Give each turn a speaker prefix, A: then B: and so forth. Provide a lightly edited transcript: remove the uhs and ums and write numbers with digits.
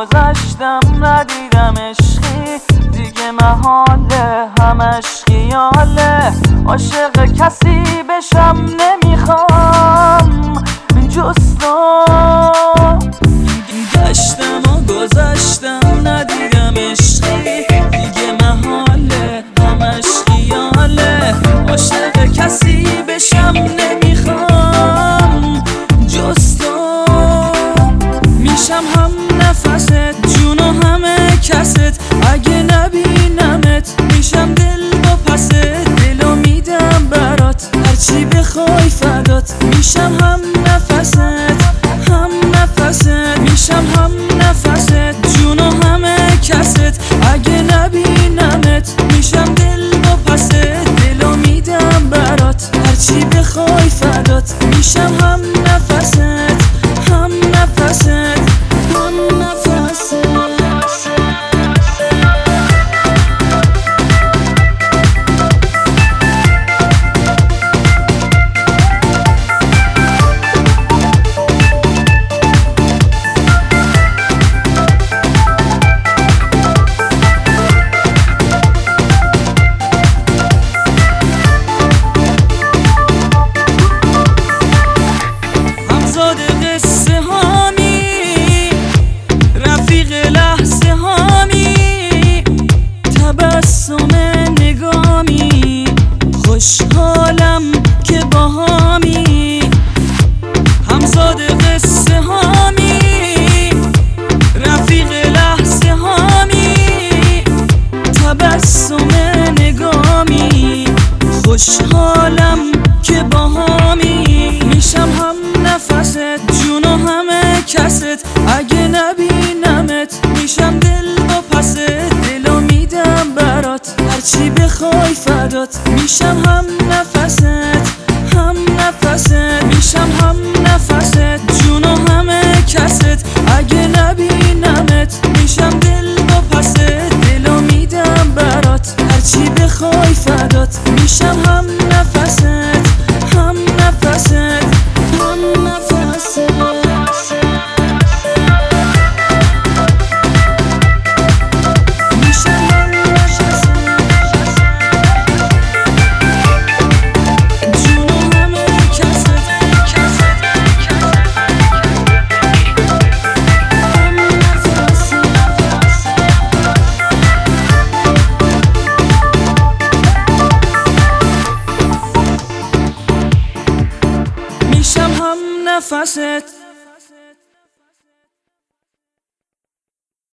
A: گذشتم ندیدم عشقی دیگه محاله، همش خیاله. عاشق کسی بشم نمیخوام جز تو. گشتم و گذشتم ندیدم عشقی دیگه محاله، همش خیاله. عاشق کسی بشم نمیخوام جز تو. میشم هم نفست جون و همه کست، اگه نبینمت میشم دل با پست. دلو میدم برات هرچی بخوای فدات. میشم هم نفست هم نفست، میشم هم نفست جون و همه کست. اگه نبینمت میشم دل با پست. دلو میدم برات هرچی بخوای فدات. میشم هم نفست هم نفست هم نفست. خوشحالم که باهامی، همزاد قصه هامی، رفیق لحظه هامی، تبسم نگامی. خوشحالم که باهامی، میشم هم نفست جون و همه کست. اگه نبینمت میشم دل با پست. دلو میدم برات هرچی بخوای فدات. میشم هم نفست هم نفست، میشم هم نفست جون و همه کست. اگه نبینمت میشم دل با پست. دلو میدم برات هرچی بخوای فدات. میشم هم نفست هم نفست هم نفست. نفست